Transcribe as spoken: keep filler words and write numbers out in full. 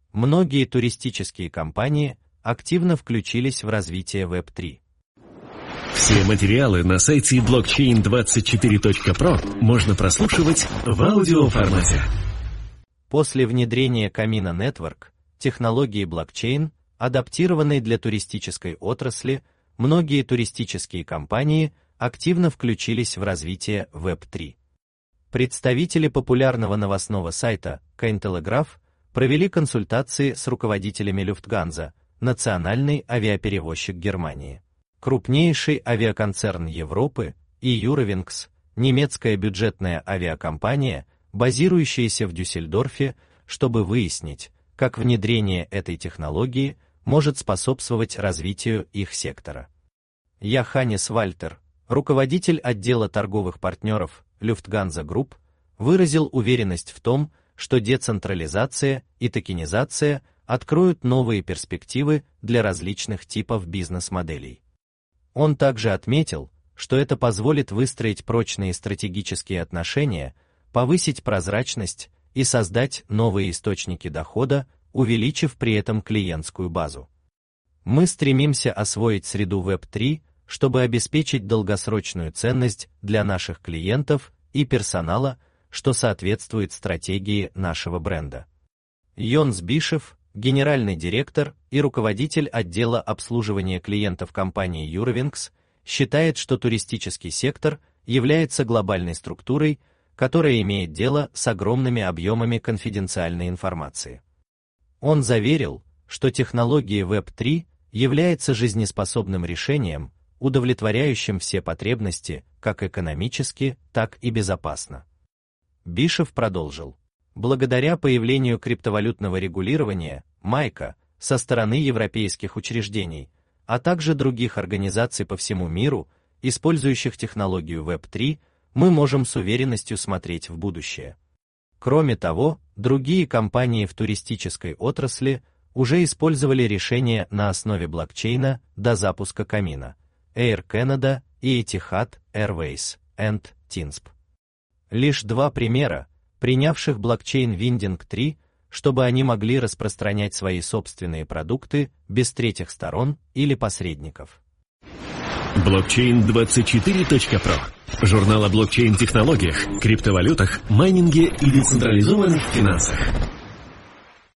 многие туристические компании активно включились в развитие веб три. Все материалы на сайте блокчейн двадцать четыре точка про можно прослушивать в аудиоформате. После внедрения Camino Network, технологии блокчейн, адаптированной для туристической отрасли, многие туристические компании активно включились в развитие веб три. Представители популярного новостного сайта Cointelegraph провели консультации с руководителями Lufthansa, национальный авиаперевозчик Германии, крупнейший авиаконцерн Европы, и Eurowings, немецкая бюджетная авиакомпания, базирующаяся в Дюссельдорфе, чтобы выяснить, как внедрение этой технологии может способствовать развитию их сектора. Йоханнес Вальтер, руководитель отдела торговых партнеров Lufthansa Group, выразил уверенность в том, что децентрализация и токенизация откроют новые перспективы для различных типов бизнес-моделей. Он также отметил, что это позволит выстроить прочные стратегические отношения, повысить прозрачность и создать новые источники дохода, увеличив при этом клиентскую базу. Мы стремимся освоить среду веб три, чтобы обеспечить долгосрочную ценность для наших клиентов и персонала, что соответствует стратегии нашего бренда. Йонс Бишев, генеральный директор и руководитель отдела обслуживания клиентов компании Eurowings, считает, что туристический сектор является глобальной структурой, которая имеет дело с огромными объемами конфиденциальной информации. Он заверил, что технология веб три является жизнеспособным решением, удовлетворяющим все потребности, как экономически, так и безопасно. Бишев продолжил. Благодаря появлению криптовалютного регулирования, майка, со стороны европейских учреждений, а также других организаций по всему миру, использующих технологию веб три, мы можем с уверенностью смотреть в будущее. Кроме того, другие компании в туристической отрасли уже использовали решения на основе блокчейна до запуска Camino, Air Canada и Etihad Airways, and Tinsp. Лишь два примера, принявших блокчейн Winding три, чтобы они могли распространять свои собственные продукты без третьих сторон или посредников. блокчейн двадцать четыре точка про. Журнал о блокчейн-технологиях, криптовалютах, майнинге и децентрализованных финансах.